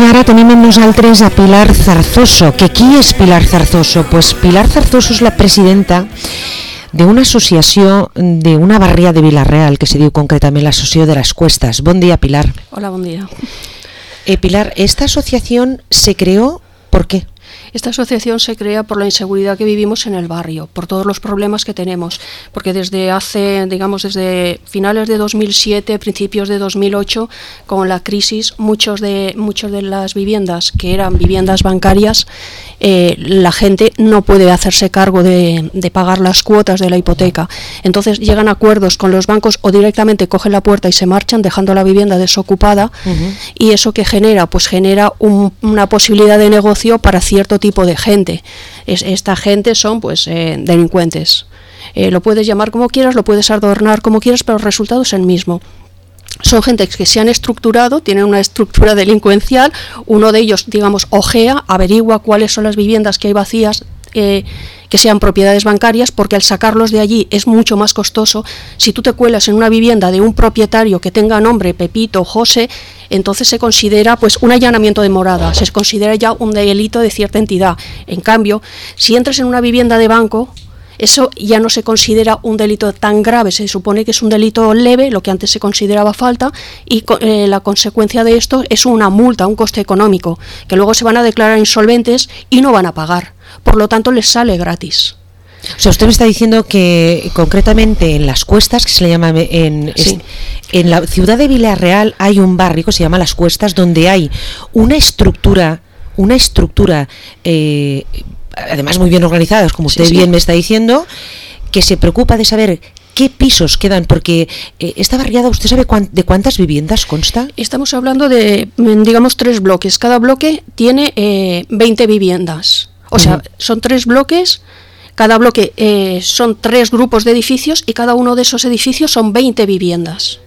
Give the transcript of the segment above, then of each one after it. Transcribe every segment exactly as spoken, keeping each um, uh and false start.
ara tenim amb nosaltres a Pilar Zarzoso. Que qui és Pilar Zarzoso? Pues Pilar Zarzoso és la presidenta d'una associació d'una barria de Vila-real que se diu concretament l'Associació de las Cuestas. Bon dia, Pilar. Hola, buen día. Eh, Pilar, esta asociación se creó, ¿por qué? Esta asociación se crea por la inseguridad que vivimos en el barrio, por todos los problemas que tenemos, porque desde hace, digamos, desde finales de dos mil siete, principios de dos mil ocho, con la crisis, muchos de, muchos de las viviendas que eran viviendas bancarias, eh, la gente no puede hacerse cargo de, de pagar las cuotas de la hipoteca. Entonces llegan a acuerdos con los bancos o directamente cogen la puerta y se marchan dejando la vivienda desocupada. Uh-huh. Y eso que genera, pues genera un, una posibilidad de negocio para cierto tipo de gente. Es, esta gente son pues eh, delincuentes. Eh, lo puedes llamar como quieras, lo puedes adornar como quieras, pero el resultado es el mismo. Son gente que se han estructurado, tienen una estructura delincuencial. Uno de ellos, digamos, ojea, averigua cuáles son las viviendas que hay vacías, eh, que sean propiedades bancarias, porque al sacarlos de allí es mucho más costoso. Si tú te cuelas en una vivienda de un propietario que tenga nombre Pepito, José, entonces se considera pues un allanamiento de morada, se considera ya un delito de cierta entidad. En cambio, si entras en una vivienda de banco, eso ya no se considera un delito tan grave, se supone que es un delito leve, lo que antes se consideraba falta, y eh, la consecuencia de esto es una multa, un coste económico, que luego se van a declarar insolventes y no van a pagar. Por lo tanto, les sale gratis. O sea, usted me está diciendo que concretamente en Las Cuestas, que se le llama en, sí. en la ciudad de Vila-real, hay un barrio que se llama Las Cuestas, donde hay una estructura, una estructura, eh, además muy bien organizada, como usted sí, bien sí. me está diciendo, que se preocupa de saber qué pisos quedan, porque eh, esta barriada, ¿usted sabe cuán, de cuántas viviendas consta? Estamos hablando de, digamos, tres bloques. Cada bloque tiene eh, veinte viviendas. O uh-huh. sea, son tres bloques. Cada bloque eh, son tres grupos de edificios y cada uno de esos edificios son veinte viviendas.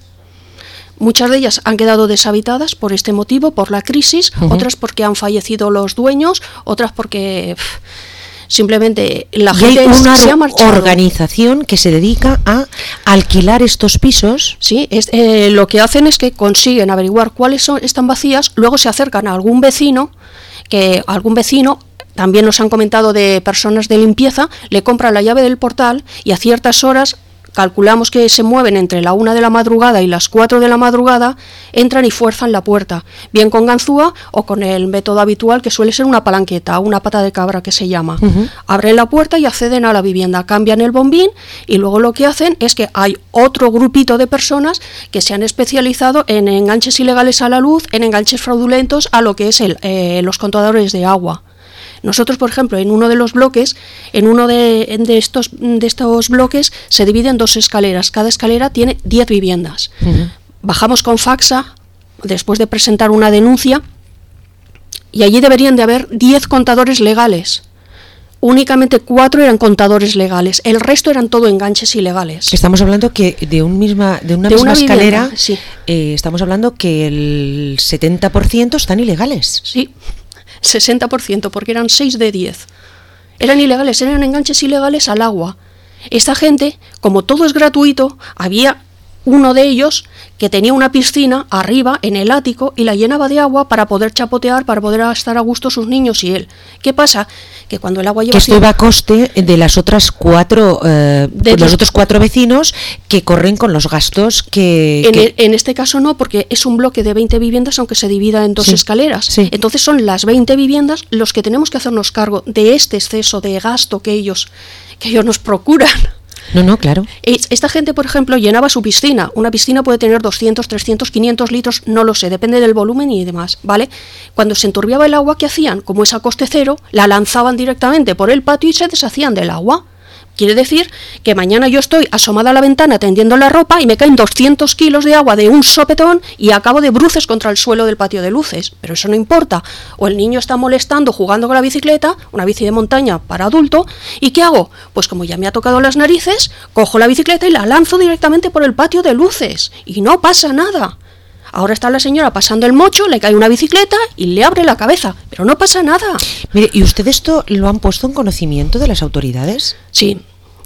Muchas de ellas han quedado deshabitadas por este motivo, por la crisis, uh-huh. otras porque han fallecido los dueños, otras porque pff, simplemente la y gente hay una se ha marchado. Organización que se dedica a alquilar estos pisos. Sí, es, eh, lo que hacen es que consiguen averiguar cuáles son, están vacías, luego se acercan a algún vecino, que algún vecino... También nos han comentado de personas de limpieza, le compran la llave del portal y a ciertas horas, calculamos que se mueven entre la una de la madrugada y las cuatro de la madrugada, entran y fuerzan la puerta, bien con ganzúa o con el método habitual que suele ser una palanqueta, una pata de cabra que se llama. Uh-huh. Abren la puerta y acceden a la vivienda, cambian el bombín y luego lo que hacen es que hay otro grupito de personas que se han especializado en enganches ilegales a la luz, en enganches fraudulentos a lo que es el, eh, los contadores de agua. Nosotros, por ejemplo, en uno de los bloques, en uno de, de, estos, de estos bloques se divide en dos escaleras. Cada escalera tiene diez viviendas. Uh-huh. Bajamos con faxa, después de presentar una denuncia, y allí deberían de haber diez contadores legales. Únicamente cuatro eran contadores legales, el resto eran todo enganches ilegales. Estamos hablando que de, un misma, de una de misma una escalera, vivienda, sí. eh, estamos hablando que el setenta por ciento están ilegales. Sí. sesenta por ciento, porque eran seis de diez. Eran ilegales, eran enganches ilegales al agua. Esta gente, como todo es gratuito, había uno de ellos que tenía una piscina arriba en el ático y la llenaba de agua para poder chapotear, para poder estar a gusto sus niños y él. ¿Qué pasa? Que cuando el agua lleva... Que esto iba a coste de las otras cuatro, eh, de los otros cuatro vecinos que corren con los gastos que... En, que... El, en este caso no, porque es un bloque de veinte viviendas, aunque se divida en dos sí, escaleras. Sí. Entonces son las veinte viviendas los que tenemos que hacernos cargo de este exceso de gasto que ellos, que ellos nos procuran. No, no, claro. Esta gente, por ejemplo, llenaba su piscina. Una piscina puede tener doscientos, trescientos, quinientos litros, no lo sé, depende del volumen y demás, ¿vale? Cuando se enturbiaba el agua, ¿qué hacían? Como es a coste cero, la lanzaban directamente por el patio y se deshacían del agua. Quiere decir que mañana yo estoy asomada a la ventana tendiendo la ropa y me caen doscientos kilos de agua de un sopetón y acabo de bruces contra el suelo del patio de luces. Pero eso no importa. O el niño está molestando jugando con la bicicleta, una bici de montaña para adulto, ¿y qué hago? Pues como ya me ha tocado las narices, cojo la bicicleta y la lanzo directamente por el patio de luces. Y no pasa nada. Ahora está la señora pasando el mocho, le cae una bicicleta y le abre la cabeza, pero no pasa nada. Mire, ¿y usted esto lo han puesto en conocimiento de las autoridades? Sí.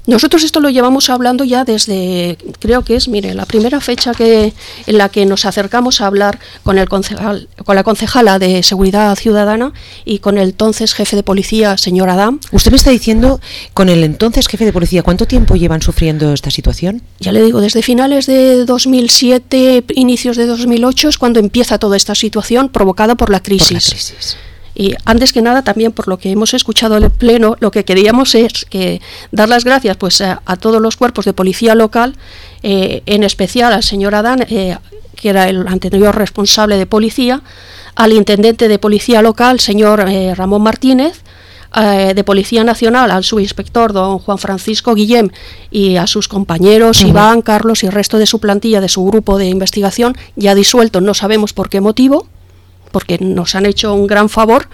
Nosotros esto lo llevamos hablando ya desde, creo que es, mire, la primera fecha que en la que nos acercamos a hablar con el concejal, con la concejala de Seguridad Ciudadana y con el entonces jefe de policía, señor Adam. Usted me está diciendo, con el entonces jefe de policía, ¿cuánto tiempo llevan sufriendo esta situación? Ya le digo, desde finales de dos mil siete, inicios de dos mil ocho es cuando empieza toda esta situación provocada por la crisis. Por la crisis. Y antes que nada, también por lo que hemos escuchado en el Pleno, lo que queríamos es que dar las gracias pues a, a todos los cuerpos de policía local, eh, en especial al señor Adán, eh, que era el anterior responsable de policía, al intendente de policía local, señor eh, Ramón Martínez, eh, de Policía Nacional, al subinspector don Juan Francisco Guillem, y a sus compañeros uh-huh. Iván, Carlos y el resto de su plantilla, de su grupo de investigación, ya disuelto, no sabemos por qué motivo, porque nos han hecho un gran favor.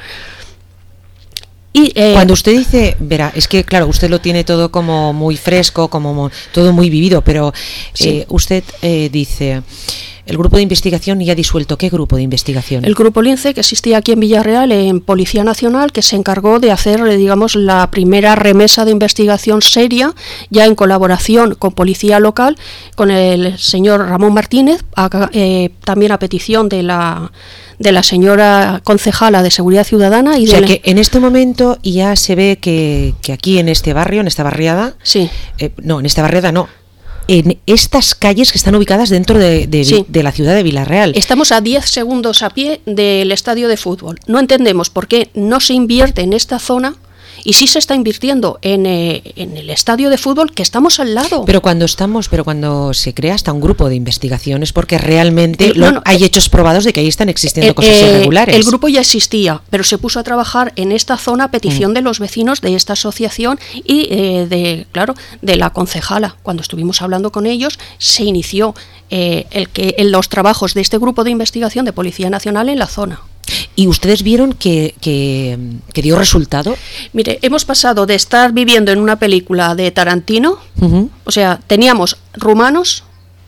Y, eh, cuando usted dice, verá, es que claro, usted lo tiene todo como muy fresco, como muy, todo muy vivido, pero sí. eh, usted eh, dice, el grupo de investigación ya disuelto. ¿Qué grupo de investigación? El grupo Lince, que existía aquí en Villarreal, en Policía Nacional, que se encargó de hacer, digamos, la primera remesa de investigación seria, ya en colaboración con Policía Local, con el señor Ramón Martínez, a, eh, también a petición de la de la señora concejala de Seguridad Ciudadana. Y o sea de que en este momento ya se ve que, que aquí en este barrio, en esta barriada, sí. eh, no, en esta barriada no, en estas calles que están ubicadas dentro de, de, sí. de la ciudad de Villarreal. Estamos a diez segundos a pie del estadio de fútbol. No entendemos por qué no se invierte en esta zona. Y sí se está invirtiendo en, eh, en el estadio de fútbol, que estamos al lado. Pero cuando estamos, pero cuando se crea hasta un grupo de investigación es porque realmente el, lo, no, no, hay hechos probados de que ahí están existiendo eh, cosas eh, irregulares. El grupo ya existía, pero se puso a trabajar en esta zona a petición mm. de los vecinos de esta asociación y eh, de, claro, de la concejala. Cuando estuvimos hablando con ellos, se inició eh, el que en los trabajos de este grupo de investigación de Policía Nacional en la zona. ¿Y ustedes vieron que, que, que dio resultado? Mire, hemos pasado de estar viviendo en una película de Tarantino, uh-huh. o sea, teníamos rumanos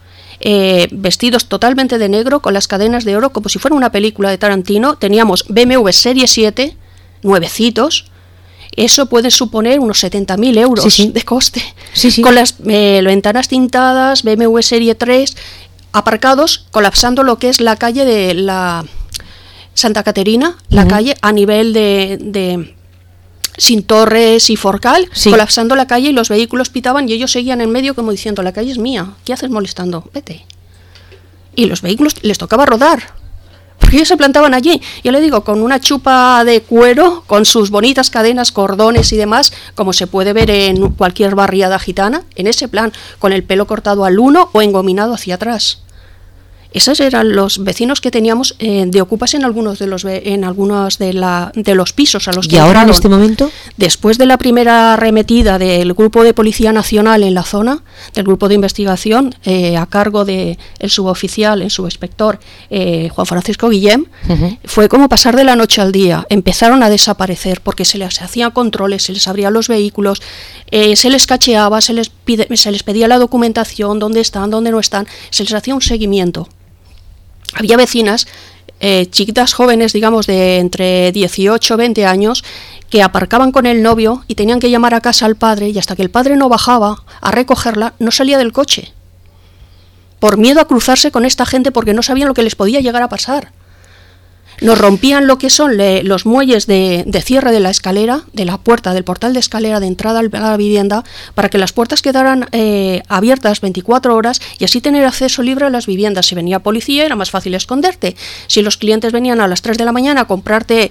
eh, vestidos totalmente de negro, con las cadenas de oro, como si fuera una película de Tarantino, teníamos B M W Serie siete, nuevecitos, eso puede suponer unos setenta mil euros sí, sí. de coste, sí, sí. con las eh, ventanas tintadas, B M W Serie tres, aparcados, colapsando lo que es la calle de la Santa Caterina, la uh-huh. calle a nivel de, de sin Torres y Forcal, sí. colapsando la calle y los vehículos pitaban y ellos seguían en medio como diciendo, la calle es mía, ¿qué haces molestando? Vete. Y los vehículos les tocaba rodar, porque ellos se plantaban allí, yo le digo, con una chupa de cuero, con sus bonitas cadenas, cordones y demás, como se puede ver en cualquier barriada gitana, en ese plan, con el pelo cortado al uno o engominado hacia atrás. Esos eran los vecinos que teníamos eh, de ocupas en algunos de los en algunos de la de los pisos a los que ¿Y ahora entraron. En este momento? Después de la primera arremetida del grupo de Policía Nacional en la zona, del grupo de investigación eh, a cargo de el suboficial, el subinspector eh, Juan Francisco Guillem, uh-huh. fue como pasar de la noche al día. Empezaron a desaparecer porque se les hacían controles, se les abrían los vehículos, eh, se les cacheaba, se les pide, se les pedía la documentación, dónde están, dónde no están, se les hacía un seguimiento. Había vecinas, eh, chiquitas jóvenes, digamos, de entre dieciocho y veinte años, que aparcaban con el novio y tenían que llamar a casa al padre, y hasta que el padre no bajaba a recogerla, no salía del coche. Por miedo a cruzarse con esta gente porque no sabían lo que les podía llegar a pasar. Nos rompían lo que son le, los muelles de, de cierre de la escalera, de la puerta, del portal de escalera de entrada a la vivienda, para que las puertas quedaran eh, abiertas veinticuatro horas y así tener acceso libre a las viviendas. Si venía policía era más fácil esconderte. Si los clientes venían a las tres de la mañana a comprarte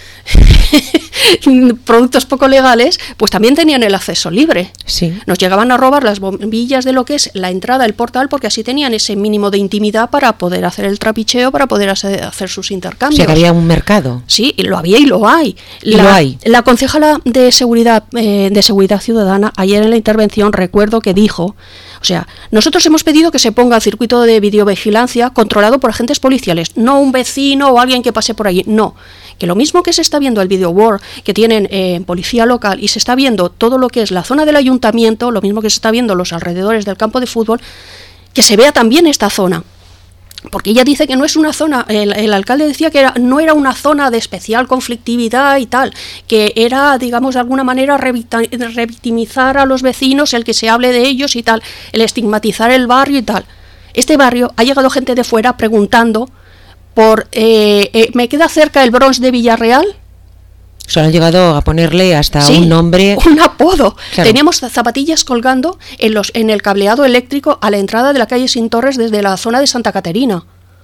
productos poco legales, pues también tenían el acceso libre. Sí. Nos llegaban a robar las bombillas de lo que es la entrada del portal, porque así tenían ese mínimo de intimidad para poder hacer el trapicheo, para poder hacer, hacer sus intercambios. O sea, que había un mercado. Sí, y lo había y lo hay. Y la, lo hay. La concejala de seguridad eh, de seguridad ciudadana ayer en la intervención recuerdo que dijo, o sea, nosotros hemos pedido que se ponga el circuito de videovigilancia controlado por agentes policiales, no un vecino o alguien que pase por allí, no. Que lo mismo que se está viendo el video war que tienen en eh, policía local y se está viendo todo lo que es la zona del ayuntamiento, lo mismo que se está viendo los alrededores del campo de fútbol, que se vea también esta zona. Porque ella dice que no es una zona, el, el alcalde decía que era, no era una zona de especial conflictividad y tal, que era, digamos, de alguna manera revictimizar a los vecinos, el que se hable de ellos y tal, el estigmatizar el barrio y tal. Este barrio ha llegado gente de fuera preguntando por, eh, eh, ¿me queda cerca el Bronx de Villarreal? O sea, han llegado a ponerle hasta sí, un nombre... un apodo. Claro. Teníamos zapatillas colgando en, los, en el cableado eléctrico a la entrada de la calle Sin Torres desde la zona de Santa Caterina.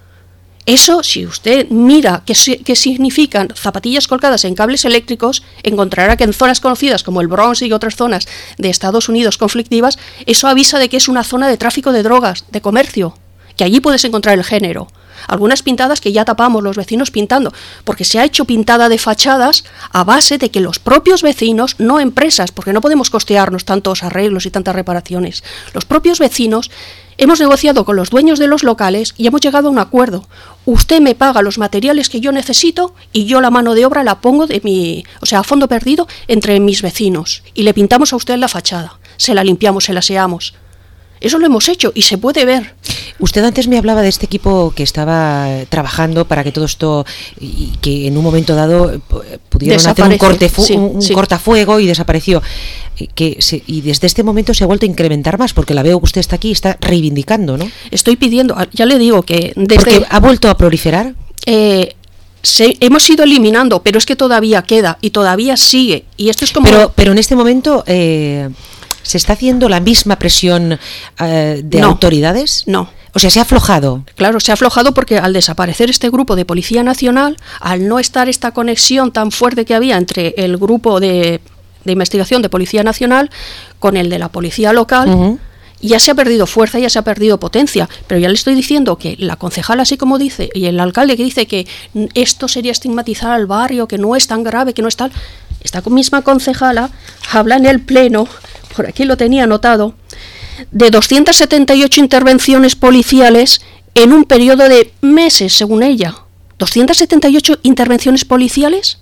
Eso, si usted mira qué, qué significan zapatillas colgadas en cables eléctricos, encontrará que en zonas conocidas como el Bronx y otras zonas de Estados Unidos conflictivas, eso avisa de que es una zona de tráfico de drogas, de comercio, que allí puedes encontrar el género. Algunas pintadas que ya tapamos los vecinos pintando, porque se ha hecho pintada de fachadas a base de que los propios vecinos, no empresas, porque no podemos costearnos tantos arreglos y tantas reparaciones, los propios vecinos hemos negociado con los dueños de los locales y hemos llegado a un acuerdo. Usted me paga los materiales que yo necesito y yo la mano de obra la pongo de mi, o sea, a fondo perdido entre mis vecinos y le pintamos a usted la fachada, se la limpiamos, se la aseamos. Eso lo hemos hecho y se puede ver. Usted antes me hablaba de este equipo que estaba trabajando para que todo esto, y que en un momento dado pudieron Desaparece. hacer un, corte fu- sí, un, un sí. cortafuego y desapareció. Que se, y desde este momento se ha vuelto a incrementar más, porque la veo que usted está aquí y está reivindicando, ¿no? Estoy pidiendo, ya le digo que... Desde, porque ha vuelto a proliferar. Eh, se, hemos ido eliminando, pero es que todavía queda y todavía sigue. Y esto es como... Pero, pero en este momento... Eh, ¿Se está haciendo la misma presión eh, de no, autoridades? No. O sea, ¿se ha aflojado? Claro, se ha aflojado porque al desaparecer este grupo de Policía Nacional, al no estar esta conexión tan fuerte que había entre el grupo de, de investigación de Policía Nacional con el de la Policía Local, uh-huh. ya se ha perdido fuerza, ya se ha perdido potencia. Pero ya le estoy diciendo que la concejala, así como dice, y el alcalde que dice que esto sería estigmatizar al barrio, que no es tan grave, que no es tal... Esta misma concejala habla en el pleno, por aquí lo tenía anotado, de doscientas setenta y ocho intervenciones policiales en un periodo de meses, según ella. ¿doscientas setenta y ocho intervenciones policiales?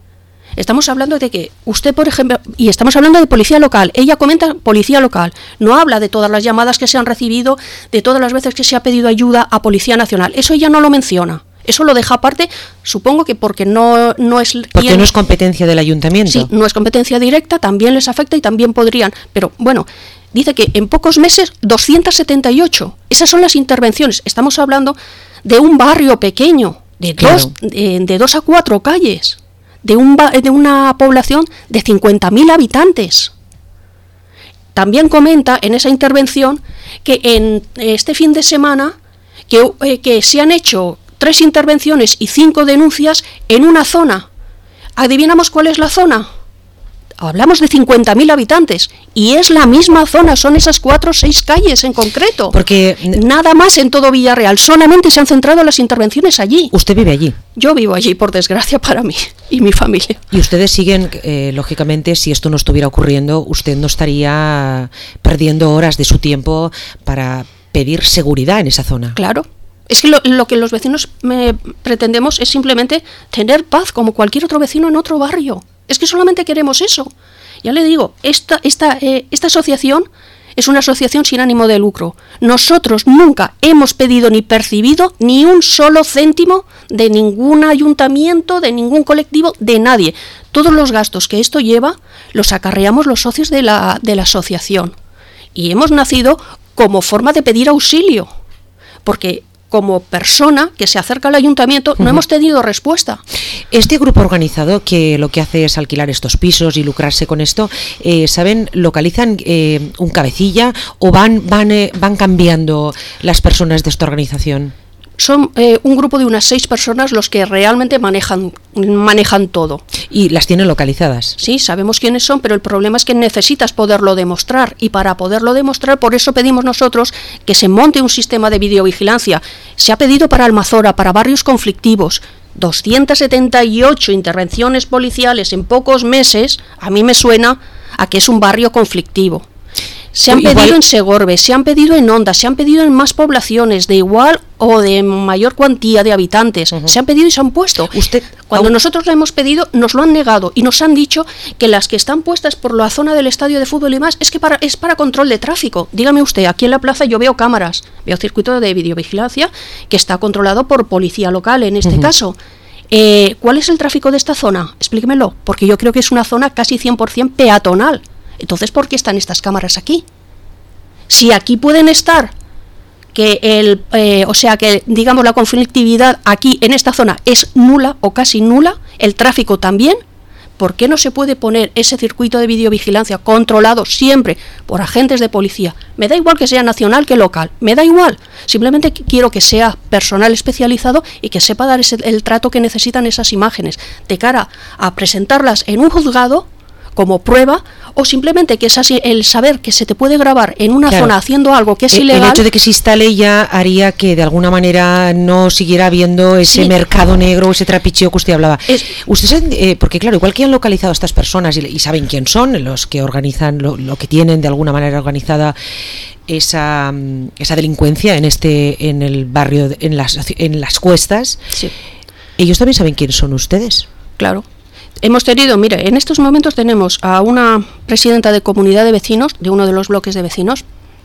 Estamos hablando de que usted, por ejemplo, y estamos hablando de policía local, ella comenta policía local, no habla de todas las llamadas que se han recibido, de todas las veces que se ha pedido ayuda a Policía Nacional, eso ella no lo menciona. Eso lo deja aparte, supongo que porque no, no es... Porque quien, no es competencia del ayuntamiento. Sí, no es competencia directa, también les afecta y también podrían. Pero bueno, dice que en pocos meses doscientas setenta y ocho. Esas son las intervenciones. Estamos hablando de un barrio pequeño, de, claro. dos, de, de dos a cuatro calles, de, un, de una población de cincuenta mil habitantes. También comenta en esa intervención que en este fin de semana que, eh, que se han hecho... tres intervenciones y cinco denuncias en una zona. ¿Adivinamos cuál es la zona? Hablamos de cincuenta mil habitantes y es la misma zona, son esas cuatro o seis calles en concreto. Porque nada más en todo Villarreal, solamente se han centrado las intervenciones allí. ¿Usted vive allí? Yo vivo allí, por desgracia para mí y mi familia. Y ustedes siguen, eh, lógicamente, si esto no estuviera ocurriendo, usted no estaría perdiendo horas de su tiempo para pedir seguridad en esa zona. Claro. Es que lo, lo que los vecinos me pretendemos es simplemente tener paz como cualquier otro vecino en otro barrio. Es que solamente queremos eso. Ya le digo, esta, esta, eh, esta asociación es una asociación sin ánimo de lucro. Nosotros nunca hemos pedido ni percibido ni un solo céntimo de ningún ayuntamiento, de ningún colectivo, de nadie. Todos los gastos que esto lleva los acarreamos los socios de la, de la asociación. Y hemos nacido como forma de pedir auxilio. Porque... como persona que se acerca al ayuntamiento, no uh-huh. hemos tenido respuesta. Este grupo organizado que lo que hace es alquilar estos pisos y lucrarse con esto, eh, ¿saben, localizan eh, un cabecilla o van, van, eh, van cambiando las personas de esta organización? Son eh, un grupo de unas seis personas los que realmente manejan, manejan todo. ¿Y las tienen localizadas? Sí, sabemos quiénes son, pero el problema es que necesitas poderlo demostrar. Y para poderlo demostrar, por eso pedimos nosotros que se monte un sistema de videovigilancia. Se ha pedido para Almazora, para barrios conflictivos. doscientas setenta y ocho intervenciones policiales en pocos meses, a mí me suena a que es un barrio conflictivo. Se han Igual... pedido en Segorbe, se han pedido en Onda, se han pedido en más poblaciones de igual o de mayor cuantía de habitantes. Uh-huh. Se han pedido y se han puesto. Usted, Cuando aun... nosotros la hemos pedido, nos lo han negado y nos han dicho que las que están puestas por la zona del estadio de fútbol y más es que para, es para control de tráfico. Dígame usted, aquí en la plaza yo veo cámaras, veo circuito de videovigilancia que está controlado por policía local en este uh-huh. caso. Eh, ¿Cuál es el tráfico de esta zona? Explíquemelo, porque yo creo que es una zona casi cien por ciento peatonal. Entonces, ¿por qué están estas cámaras aquí? Si aquí pueden estar, que el, eh, o sea que digamos la conflictividad aquí en esta zona es nula o casi nula, el tráfico también, ¿por qué no se puede poner ese circuito de videovigilancia controlado siempre por agentes de policía? Me da igual que sea nacional que local, me da igual. Simplemente quiero que sea personal especializado y que sepa dar ese, el trato que necesitan esas imágenes de cara a presentarlas en un juzgado como prueba, o simplemente que es así, el saber que se te puede grabar en una claro. zona haciendo algo que es el, ilegal. El hecho de que se instale ya haría que de alguna manera no siguiera habiendo ese sí. mercado negro, ese trapicheo que usted hablaba. Es, usted eh, porque claro, igual que han localizado a estas personas y, y saben quién son, los que organizan, lo, lo que tienen de alguna manera organizada esa, esa delincuencia en este, en el barrio, en las, en las Cuestas, sí. ellos también saben quiénes son ustedes. Claro. Hemos tenido, mire, en estos momentos tenemos a una presidenta de comunidad de vecinos, de uno de los bloques de vecinos,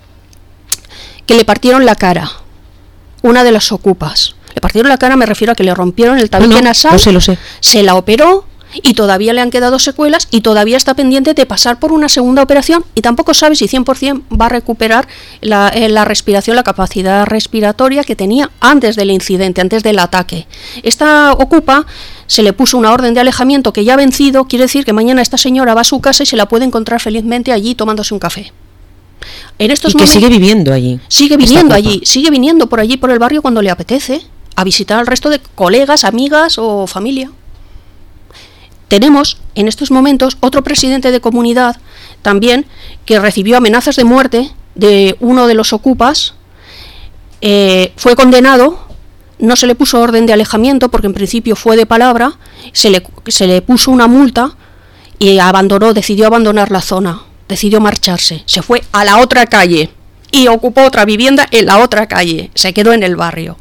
que le partieron la cara, una de las ocupas. Le partieron la cara, me refiero a que le rompieron el tabique no, no, nasal, lo sé, lo sé. Se la operó y todavía le han quedado secuelas y todavía está pendiente de pasar por una segunda operación y tampoco sabe si cien por ciento va a recuperar la, eh, la respiración, la capacidad respiratoria que tenía antes del incidente, antes del ataque. Esta ocupa se le puso una orden de alejamiento que ya ha vencido, quiere decir que mañana esta señora va a su casa y se la puede encontrar felizmente allí tomándose un café. En estos y que momentos, sigue viviendo allí. Sigue viniendo allí, sigue viniendo por allí por el barrio cuando le apetece, a visitar al resto de colegas, amigas o familia. Tenemos en estos momentos otro presidente de comunidad también que recibió amenazas de muerte de uno de los ocupas, eh, fue condenado, no se le puso orden de alejamiento porque en principio fue de palabra, se le, se le puso una multa y abandonó, decidió abandonar la zona, decidió marcharse, se fue a la otra calle y ocupó otra vivienda en la otra calle, se quedó en el barrio.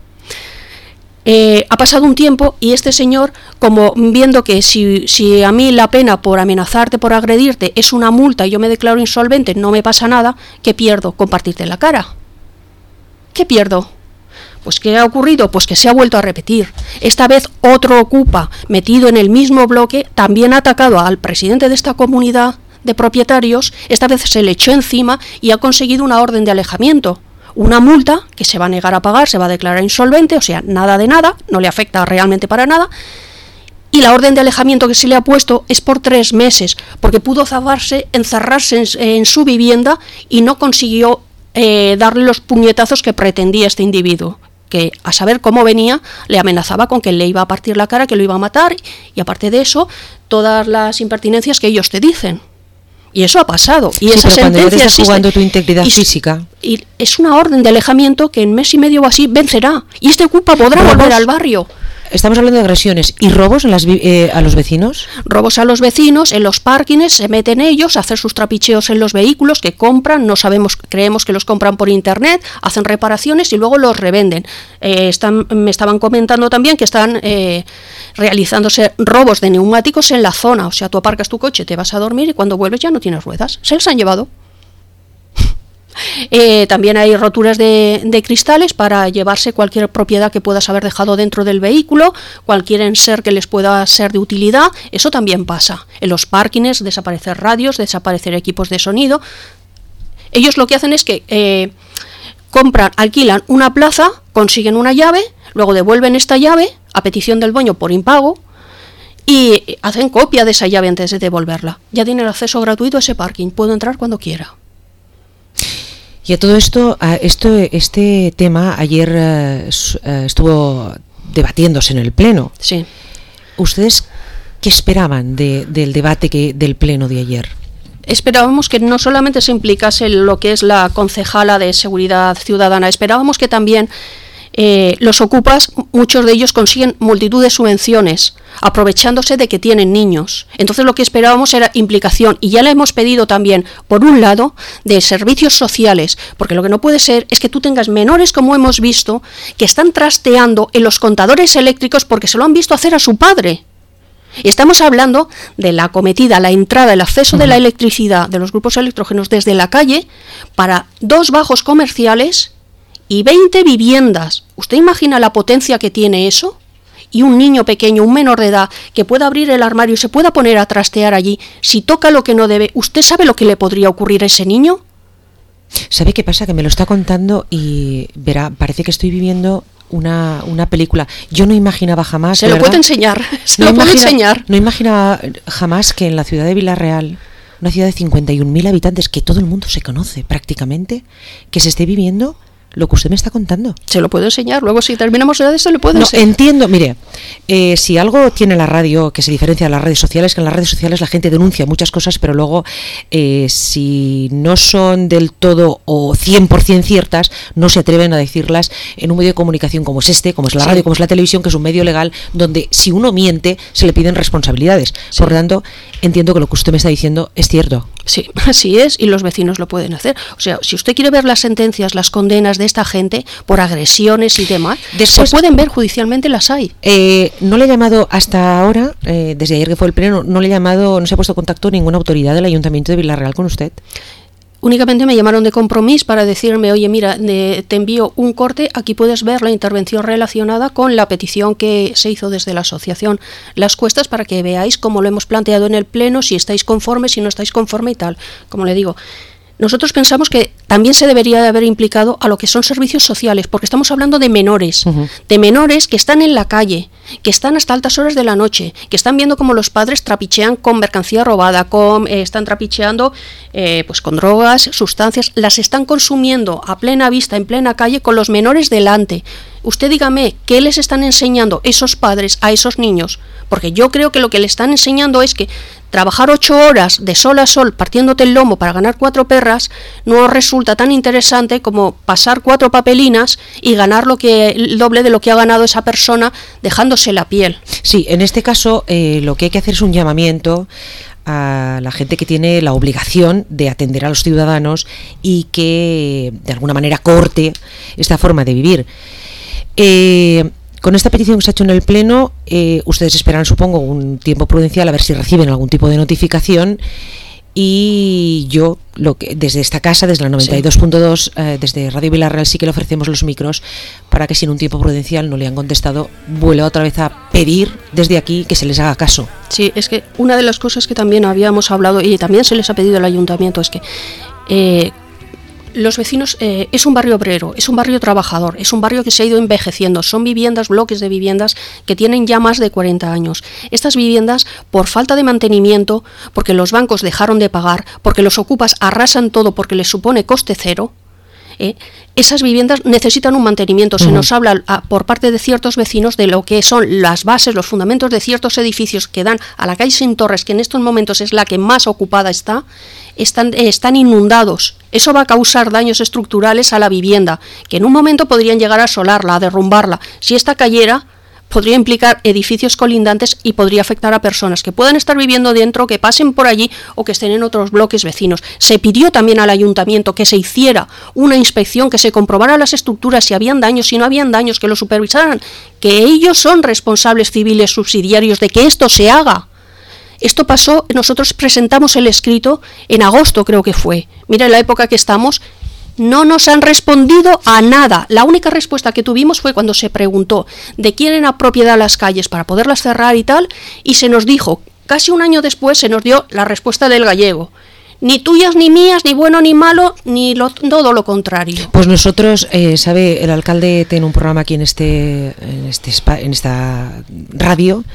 Eh, ha pasado un tiempo y este señor, como viendo que si, si a mí la pena por amenazarte, por agredirte, es una multa y yo me declaro insolvente, no me pasa nada, ¿qué pierdo? Compartirte la cara. ¿Qué pierdo? Pues ¿qué ha ocurrido? Pues que se ha vuelto a repetir. Esta vez otro ocupa, metido en el mismo bloque, también ha atacado al presidente de esta comunidad de propietarios, esta vez se le echó encima y ha conseguido una orden de alejamiento. Una multa que se va a negar a pagar, se va a declarar insolvente, o sea, nada de nada, no le afecta realmente para nada. Y la orden de alejamiento que se le ha puesto es por tres meses, porque pudo zafarse, encerrarse en, en su vivienda y no consiguió eh, darle los puñetazos que pretendía este individuo, que a saber cómo venía, le amenazaba con que le iba a partir la cara, que lo iba a matar, y aparte de eso, todas las impertinencias que ellos te dicen. Y eso ha pasado. Y sí, esa pero cuando sentencia estás jugando tu integridad y, física. Y es una orden de alejamiento que en mes y medio o así vencerá. Y este ocupa podrá ¿robos? Volver al barrio. Estamos hablando de agresiones. ¿Y robos en las, eh, a los vecinos? Robos a los vecinos, en los parkings, se meten ellos a hacer sus trapicheos en los vehículos que compran, no sabemos, creemos que los compran por internet, hacen reparaciones y luego los revenden. Eh, están, me estaban comentando también que están eh, realizándose robos de neumáticos en la zona. O sea, tú aparcas tu coche, te vas a dormir y cuando vuelves ya no tienes ruedas. Se los han llevado. Eh, también hay roturas de, de cristales para llevarse cualquier propiedad que puedas haber dejado dentro del vehículo, cualquier enser que les pueda ser de utilidad, eso también pasa. En los parkings, desaparecer radios, desaparecer equipos de sonido. Ellos lo que hacen es que eh, compran, alquilan una plaza, consiguen una llave, luego devuelven esta llave a petición del dueño por impago y hacen copia de esa llave antes de devolverla. Ya tienen acceso gratuito a ese parking, puedo entrar cuando quiera. Y a todo esto, a esto este tema ayer uh, estuvo debatiéndose en el Pleno. Sí. ¿Ustedes qué esperaban de, del debate que, del Pleno de ayer? Esperábamos que no solamente se implicase lo que es la concejala de Seguridad Ciudadana, esperábamos que también eh, los ocupas, muchos de ellos consiguen multitud de subvenciones, aprovechándose de que tienen niños. Entonces lo que esperábamos era implicación, y ya la hemos pedido también, por un lado, de servicios sociales, porque lo que no puede ser es que tú tengas menores, como hemos visto, que están trasteando en los contadores eléctricos porque se lo han visto hacer a su padre. Estamos hablando de la acometida, la entrada, el acceso de la electricidad de los grupos electrógenos desde la calle para dos bajos comerciales y veinte viviendas. ¿Usted imagina la potencia que tiene eso? Y un niño pequeño, un menor de edad, que pueda abrir el armario y se pueda poner a trastear allí, si toca lo que no debe, ¿usted sabe lo que le podría ocurrir a ese niño? ¿Sabe qué pasa? Que me lo está contando y verá, parece que estoy viviendo una, una película. Yo no imaginaba jamás... Se lo puedo enseñar, se no lo imagina, puedo enseñar. No imaginaba jamás que en la ciudad de Villarreal, una ciudad de cincuenta y un mil habitantes, que todo el mundo se conoce prácticamente, que se esté viviendo lo que usted me está contando. Se lo puedo enseñar, luego si terminamos de esto le puedo no, enseñar. Entiendo, mire, eh, si algo tiene la radio que se diferencia de las redes sociales, que en las redes sociales la gente denuncia muchas cosas, pero luego eh, si no son del todo o cien por ciento ciertas, no se atreven a decirlas en un medio de comunicación como es este, como es la radio, sí. como es la televisión, que es un medio legal donde si uno miente se le piden responsabilidades. Sí. Por lo tanto, entiendo que lo que usted me está diciendo es cierto. Sí, así es, y los vecinos lo pueden hacer. O sea, si usted quiere ver las sentencias, las condenas de esta gente por agresiones y demás, después, se pueden ver judicialmente, las hay. Eh, no le he llamado hasta ahora, eh, desde ayer que fue el pleno, no le he llamado, no se ha puesto en contacto ninguna autoridad del Ayuntamiento de Villarreal con usted. Únicamente me llamaron de Compromís para decirme, oye, mira, de, te envío un corte, aquí puedes ver la intervención relacionada con la petición que se hizo desde la asociación Las Cuestas para que veáis cómo lo hemos planteado en el pleno, si estáis conformes, si no estáis conforme y tal. Como le digo, nosotros pensamos que también se debería de haber implicado a lo que son servicios sociales, porque estamos hablando de menores, uh-huh. de menores que están en la calle, que están hasta altas horas de la noche, que están viendo cómo los padres trapichean con mercancía robada, con, eh, están trapicheando eh, pues con drogas, sustancias, las están consumiendo a plena vista, en plena calle, con los menores delante. Usted dígame, ¿qué les están enseñando esos padres a esos niños? Porque yo creo que lo que le están enseñando es que trabajar ocho horas de sol a sol partiéndote el lomo para ganar cuatro perras no resulta tan interesante como pasar cuatro papelinas y ganar lo que el doble de lo que ha ganado esa persona dejándose la piel. Sí, en este caso eh, lo que hay que hacer es un llamamiento a la gente que tiene la obligación de atender a los ciudadanos y que de alguna manera corte esta forma de vivir. Eh, Con esta petición que se ha hecho en el Pleno, eh, ustedes esperan, supongo, un tiempo prudencial a ver si reciben algún tipo de notificación. Y yo, lo que desde esta casa, desde la noventa y dos punto dos, eh, desde Radio Villarreal, sí que le ofrecemos los micros para que si en un tiempo prudencial no le han contestado, vuelva otra vez a pedir desde aquí que se les haga caso. Sí, es que una de las cosas que también habíamos hablado y también se les ha pedido al ayuntamiento es que... Eh, Los vecinos, eh, es un barrio obrero, es un barrio trabajador, es un barrio que se ha ido envejeciendo, son viviendas, bloques de viviendas que tienen ya más de cuarenta años. Estas viviendas, por falta de mantenimiento, porque los bancos dejaron de pagar, porque los ocupas arrasan todo porque les supone coste cero, eh, esas viviendas necesitan un mantenimiento. Se uh-huh. nos habla a, por parte de ciertos vecinos de lo que son las bases, los fundamentos de ciertos edificios que dan a la calle Sin Torres, que en estos momentos es la que más ocupada está, están, eh, están inundados. Eso va a causar daños estructurales a la vivienda, que en un momento podrían llegar a asolarla, a derrumbarla. Si esta cayera, podría implicar edificios colindantes y podría afectar a personas que puedan estar viviendo dentro, que pasen por allí o que estén en otros bloques vecinos. Se pidió también al ayuntamiento que se hiciera una inspección, que se comprobara las estructuras, si habían daños, si no habían daños, que lo supervisaran, que ellos son responsables civiles subsidiarios de que esto se haga. Esto pasó, nosotros presentamos el escrito en agosto, creo que fue. Mira, en la época que estamos, no nos han respondido a nada. La única respuesta que tuvimos fue cuando se preguntó de quién era propiedad las calles para poderlas cerrar y tal, y se nos dijo, casi un año después se nos dio la respuesta del gallego. Ni tuyas ni mías, ni bueno ni malo, ni lo, todo lo contrario. Pues nosotros, eh, sabe, el alcalde tiene un programa aquí en este, en este en esta radio,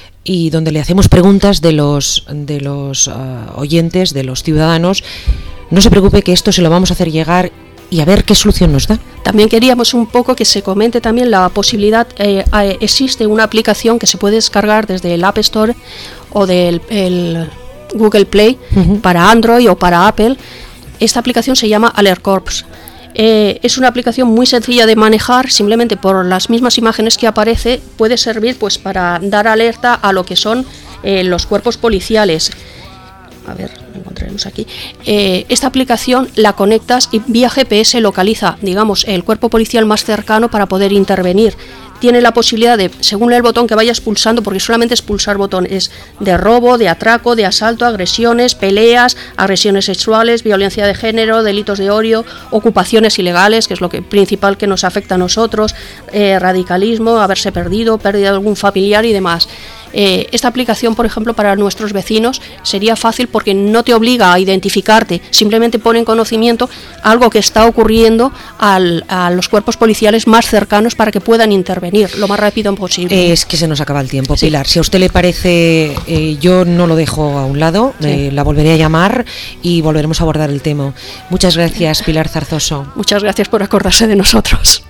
y donde le hacemos preguntas de los de los uh, oyentes, de los ciudadanos. No se preocupe, que esto se lo vamos a hacer llegar y a ver qué solución nos da. También queríamos un poco que se comente también la posibilidad, eh, eh, existe una aplicación que se puede descargar desde el App Store o del el Google Play uh-huh. para Android o para Apple. Esta aplicación se llama Alert Corps. Eh, es una aplicación muy sencilla de manejar, simplemente por las mismas imágenes que aparece puede servir pues para dar alerta a lo que son eh, los cuerpos policiales. A ver, lo encontraremos aquí. Eh, esta aplicación la conectas y vía G P S localiza, digamos, el cuerpo policial más cercano para poder intervenir. Tiene la posibilidad de, según el botón que vayas pulsando, porque solamente es pulsar botones de robo, de atraco, de asalto, agresiones, peleas, agresiones sexuales, violencia de género, delitos de odio, ocupaciones ilegales, que es lo que principal que nos afecta a nosotros, eh, radicalismo, haberse perdido, pérdida de algún familiar y demás. Eh, esta aplicación, por ejemplo, para nuestros vecinos sería fácil porque no te obliga a identificarte, simplemente pone en conocimiento algo que está ocurriendo al, a los cuerpos policiales más cercanos para que puedan intervenir lo más rápido posible. Es que se nos acaba el tiempo, sí. Pilar. Si a usted le parece, eh, yo no lo dejo a un lado, sí. eh, la volveré a llamar y volveremos a abordar el tema. Muchas gracias, Pilar Zarzoso. Muchas gracias por acordarse de nosotros.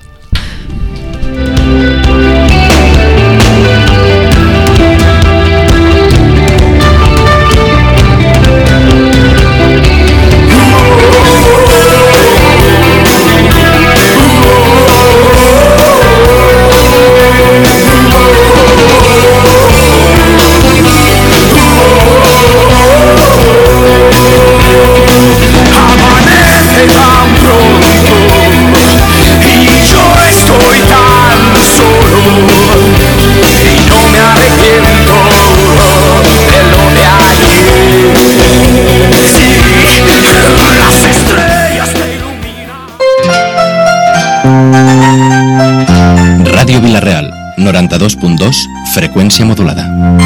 Ràdio Vila-real, noranta-dos punt dos, freqüència modulada.